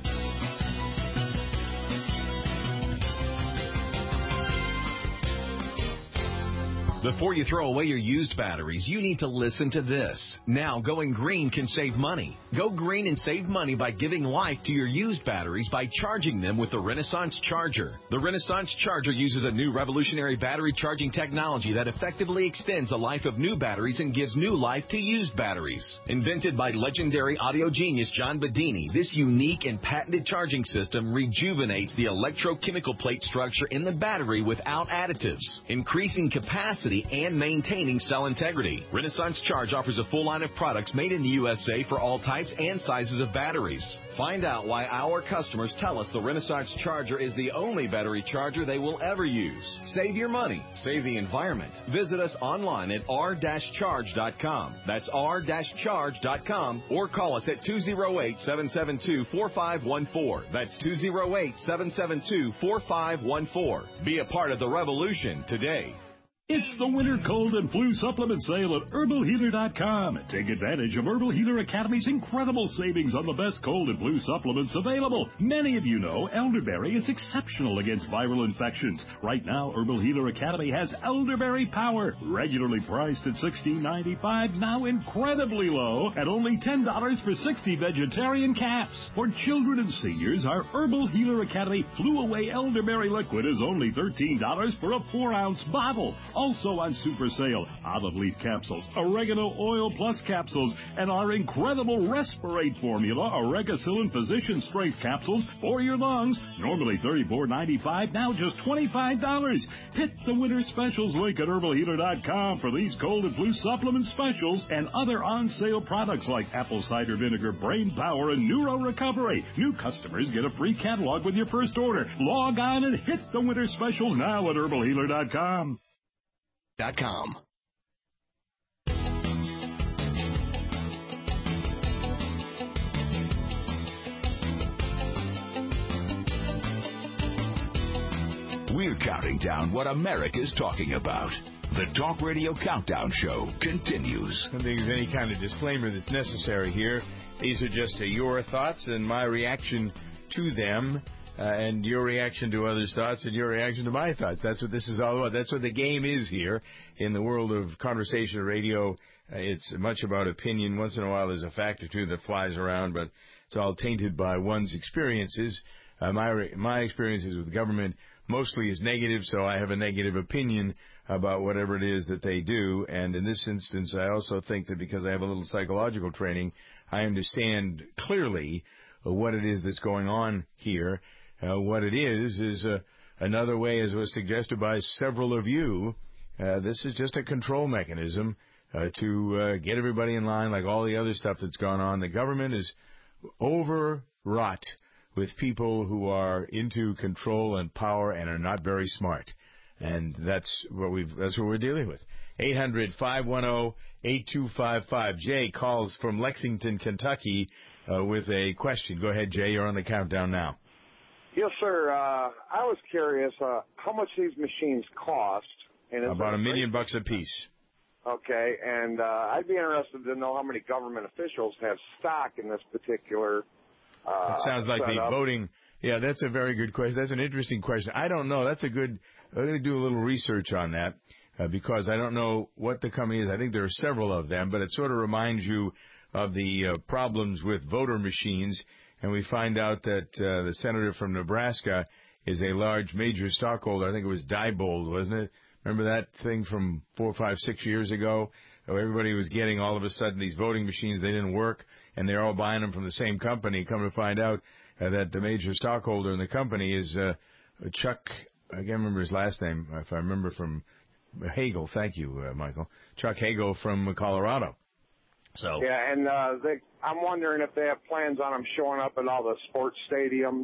Before you throw away your used batteries, you need to listen to this. Now, going green can save money. Go green and save money by giving life to your used batteries by charging them with the Renaissance Charger. The Renaissance Charger uses a new revolutionary battery charging technology that effectively extends the life of new batteries and gives new life to used batteries. Invented by legendary audio genius John Bedini, this unique and patented charging system rejuvenates the electrochemical plate structure in the battery without additives, increasing capacity and maintaining cell integrity. Renaissance Charge offers a full line of products made in the U S A for all types and sizes of batteries. Find out why our customers tell us the Renaissance Charger is the only battery charger they will ever use. Save your money. Save the environment. Visit us online at r dash charge dot com. That's r dash charge dot com or call us at two oh eight, seven seven two, four five one four. That's two oh eight, seven seven two, four five one four. Be a part of the revolution today. It's the winter cold and flu supplement sale at herbal healer dot com. Take advantage of Herbal Healer Academy's incredible savings on the best cold and flu supplements available. Many of you know elderberry is exceptional against viral infections. Right now, Herbal Healer Academy has Elderberry Power, regularly priced at sixteen ninety-five, now incredibly low at only ten dollars for sixty vegetarian caps. For children and seniors, our Herbal Healer Academy Flu Away Elderberry Liquid is only thirteen dollars for a four ounce bottle. Also on super sale, olive leaf capsules, oregano oil plus capsules, and our incredible Respirate formula, Oregacillin Physician Strength capsules for your lungs. Normally thirty-four ninety-five, now just twenty-five dollars. Hit the winter specials link at herbal healer dot com for these cold and flu supplement specials and other on sale products like apple cider vinegar, brain power, and neuro recovery. New customers get a free catalog with your first order. Log on and hit the winter special now at herbal healer dot com. Dot com. We're counting down what America's talking about. The Talk Radio Countdown Show continues. I don't think there's any kind of disclaimer that's necessary here. These are just uh, your thoughts and my reaction to them. Uh, and your reaction to others' thoughts and your reaction to my thoughts. That's what this is all about. That's what the game is here in the world of conversation radio. Uh, it's much about opinion. Once in a while there's a fact or two that flies around, but it's all tainted by one's experiences. Uh, my re- my experiences with government mostly is negative, so I have a negative opinion about whatever it is that they do. And in this instance, I also think that because I have a little psychological training, I understand clearly uh, what it is that's going on here. Uh, what it is is uh, another way, as was suggested by several of you, uh, this is just a control mechanism uh, to uh, get everybody in line like all the other stuff that's gone on. The government is overwrought with people who are into control and power and are not very smart. And that's what we've that's what we're dealing with. eight hundred, five one zero, eight two five five. Jay calls from Lexington, Kentucky uh, with a question. Go ahead, Jay. You're on the countdown now. Yes, sir. Uh, I was curious uh, how much these machines cost. And About a million bucks a piece. Okay, and uh, I'd be interested to know how many government officials have stock in this particular uh It sounds like setup. the voting. Yeah, that's a very good question. That's an interesting question. I don't know. That's a good. I'm going to do a little research on that uh, because I don't know what the company is. I think there are several of them, but it sort of reminds you of the uh, problems with voter machines. And we find out that uh, the senator from Nebraska is a large major stockholder. I think it was Diebold, wasn't it? Remember that thing from four, five, six years ago? Oh, everybody was getting all of a sudden these voting machines. They didn't work, and they're all buying them from the same company. Come to find out uh, that the major stockholder in the company is uh, Chuck, I can't remember his last name, if I remember, from Hagel. Thank you, uh, Michael. Chuck Hagel from Colorado. So yeah, and uh, they, I'm wondering if they have plans on them showing up at all the sports stadiums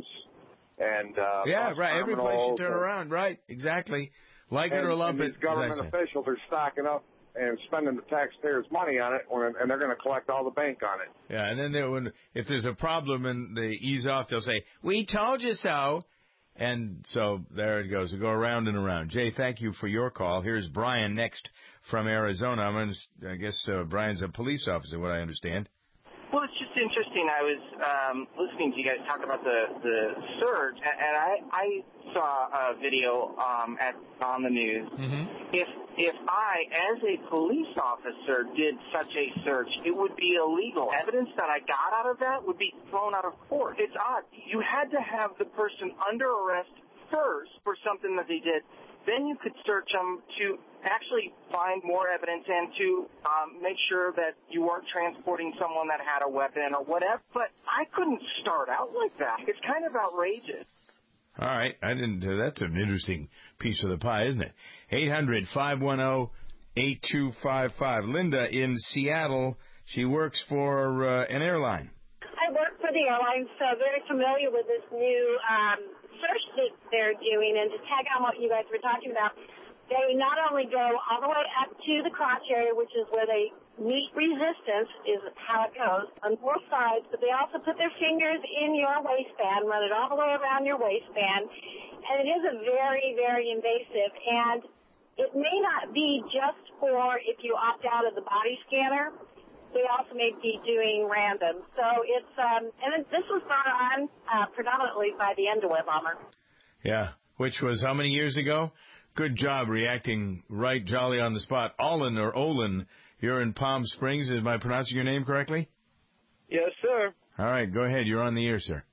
and uh, yeah, bus right. Every place you turn and, around, right? Exactly. Like and, it or lump and it. These government officials are stocking up and spending the taxpayers' money on it, when, and they're going to collect all the bank on it. Yeah, and then they, when if there's a problem and they ease off, they'll say, "We told you so." And so there it goes. We go around and around. Jay, thank you for your call. Here's Brian next from Arizona. I'm gonna, I guess uh, Brian's a police officer, what I understand. Well, it's just interesting. I was um, listening to you guys talk about the, the surge, and I, I saw a video um, at on the news. Mm-hmm. If if I, as a police officer, did such a search, it would be illegal. Evidence that I got out of that would be thrown out of court. It's odd. You had to have the person under arrest first for something that they did. Then you could search them to actually find more evidence and to um, make sure that you weren't transporting someone that had a weapon or whatever. But I couldn't start out like that. It's kind of outrageous. All right. I didn't. Uh, that's an interesting piece of the pie, isn't it? eight hundred, five one zero, eight two five five. Linda in Seattle. She works for uh, an airline. I work for the airline, so very familiar with this new um, search that they're doing. And to tag on what you guys were talking about, they not only go all the way up to the crotch area, which is where they meet resistance, is how it goes, on both sides, but they also put their fingers in your waistband, run it all the way around your waistband, and it is a very, very invasive. And it may not be just for if you opt out of the body scanner. They also may be doing random. So it's, um, and this was brought on uh, predominantly by the Underwear bomber. Yeah, which was how many years ago? Good job reacting right jolly on the spot. Olin or Olin, you're in Palm Springs. Am I pronouncing your name correctly? Yes, sir. All right, go ahead. You're on the air, sir.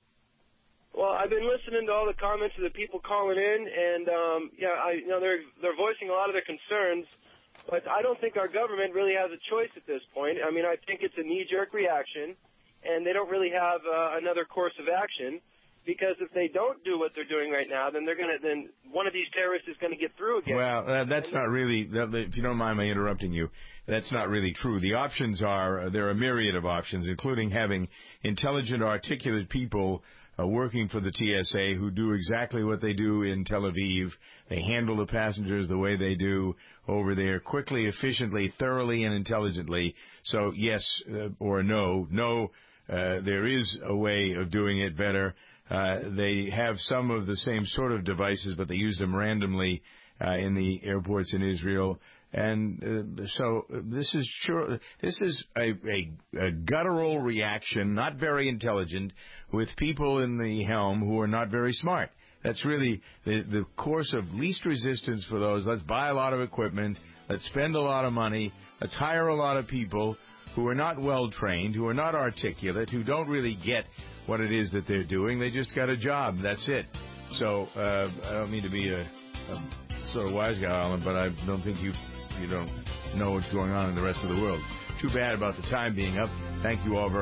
Well, I've been listening to all the comments of the people calling in, and um, yeah, I, you know, they're they're voicing a lot of their concerns. But I don't think our government really has a choice at this point. I mean, I think it's a knee-jerk reaction, and they don't really have uh, another course of action. Because if they don't do what they're doing right now, then they're going to then one of these terrorists is going to get through again. Well, uh, that's not really. If you don't mind me interrupting you, that's not really true. The options are there are a myriad of options, including having intelligent, articulate people uh, working for the T S A who do exactly what they do in Tel Aviv. They handle the passengers the way they do over there, quickly, efficiently, thoroughly, and intelligently. So yes uh, or no, no. Uh, there is a way of doing it better. Uh, they have some of the same sort of devices, but they use them randomly uh, in the airports in Israel. And uh, so this is sure this is a, a, a guttural reaction, not very intelligent, with people in the helm who are not very smart. That's really the, the course of least resistance for those. Let's buy a lot of equipment. Let's spend a lot of money. Let's hire a lot of people who are not well trained, who are not articulate, who don't really get what it is that they're doing. They just got a job. That's it. So uh, I don't mean to be a, a sort of wise guy, Alan, but I don't think you you don't know what's going on in the rest of the world. Too bad about the time being up. Thank you all very much.